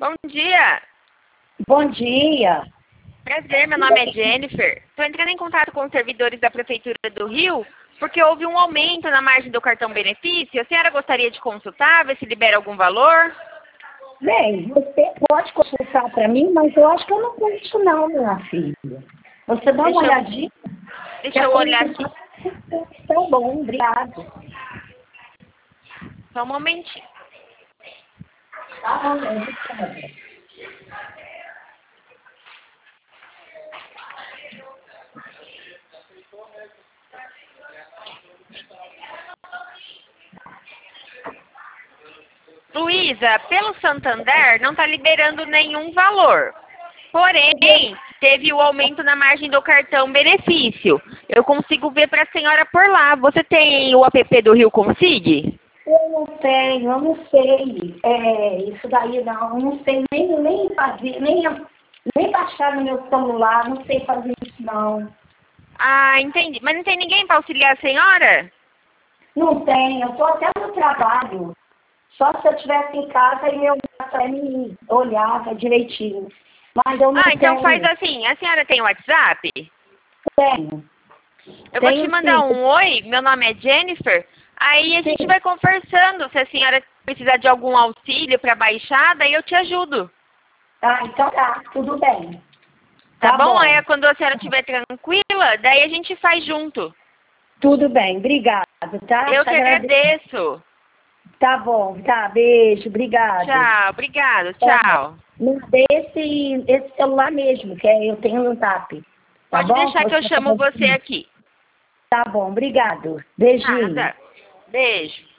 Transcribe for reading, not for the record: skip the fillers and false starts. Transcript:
Bom dia. Bom dia. Prazer, meu nome é Jennifer. Estou entrando em contato com os servidores da Prefeitura do Rio, porque houve um aumento na margem do cartão benefício. A senhora gostaria de consultar, ver se libera algum valor? Bem, você pode consultar para mim, mas eu acho que eu não conheço não, minha filha. Você dá uma olhadinha? Deixa eu olhar aqui. Tá bom, obrigado. Só um momentinho. Tá bom, obrigada. Luísa, pelo Santander não está liberando nenhum valor. Porém, teve o aumento na margem do cartão benefício. Eu consigo ver para a senhora por lá. Você tem o app do Rio Consig? Eu não tenho, eu não sei. Isso daí não, eu não sei nem fazer, nem baixar no meu celular, não sei fazer isso não. Ah, entendi. Mas não tem ninguém para auxiliar a senhora? Não tenho, eu estou até no trabalho. Só se eu estivesse em casa e meu gato me olhava direitinho. Mas eu não tenho. Então faz assim, a senhora tem WhatsApp? Tenho. Eu vou te mandar um oi, meu nome é Jennifer, aí a gente vai conversando, se a senhora precisar de algum auxílio para baixar, daí eu te ajudo. Ah, então tá, tudo bem. Tá bom? Aí quando a senhora estiver tranquila, daí a gente faz junto. Tudo bem, obrigado, tá? Eu que agradeço. Tá bom, tá, beijo, obrigado. Tchau, obrigado, tchau. Não, esse celular mesmo, que eu tenho no Zap. Tá Pode bom? deixar que eu chamo você aqui. Tá bom, obrigado. Beijinho. Nada. Beijo.